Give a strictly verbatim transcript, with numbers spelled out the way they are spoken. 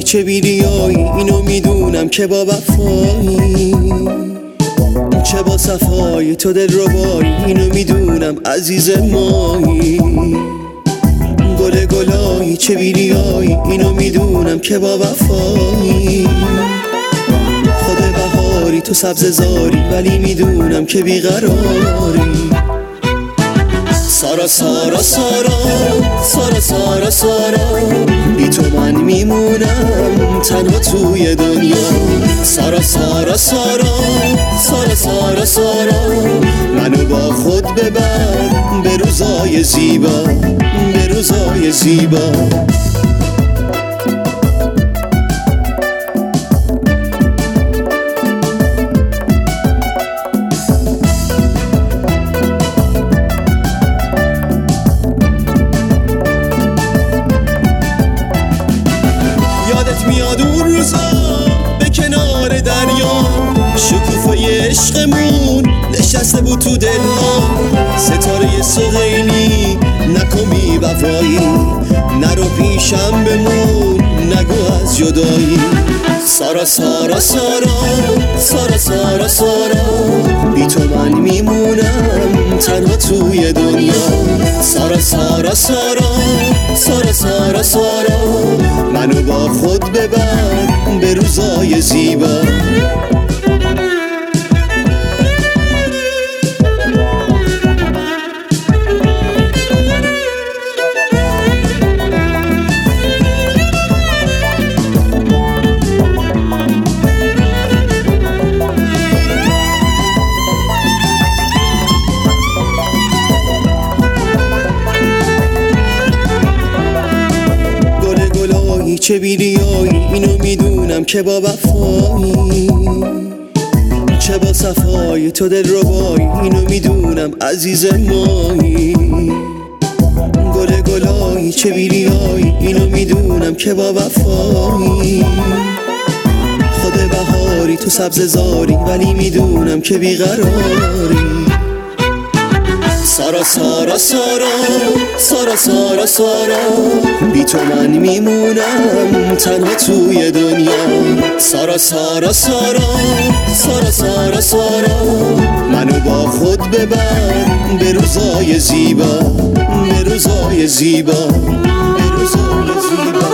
چه بیریایی، اینو میدونم که با وفایی، چه با صفای تو دل ربایی، اینو میدونم عزیز مایی. گل گلایی چه بیریایی، اینو میدونم که با وفایی، خود بهاری تو سبز زاری، ولی میدونم که بیقراری. سارا سارا سارا سارا سارا سارا، بی تو من میمونم تنها توی دنیا. سارا سارا سارا سارا سارا سارا، منو با خود ببر به روزای زیبا، به روزای زیبا. یادت میاد اون روزا به کنار دریا، شکوفای عشقمون نشسته بود تو دلها. ستاره سهیلی نکن بی وفایی، نرو پیشم بمون نگو از جدایی. سارا سارا سارا سارا سارا سارا، بی تو من میمونم تنها توی دنیا. سارا سارا سارا سارا سارا سارا، منو با خود ببر به روزای زیبا. چه بیریایی، اینو میدونم که با وفایی، چه با صفای تو دل ربایی، اینو میدونم عزیز مایی. گل گلایی چه بیریایی، اینو میدونم که با وفایی، خود بهاری تو سبز زاری، ولی میدونم که بیقراری. سارا سارا سارا سارا سارا سارا، بی تو من میمونم تنها توی دنیا. سارا سارا سارا سارا سارا سارا، منو با خود ببر به روزای زیبا، به روزای زیبا، به روزای زیبا.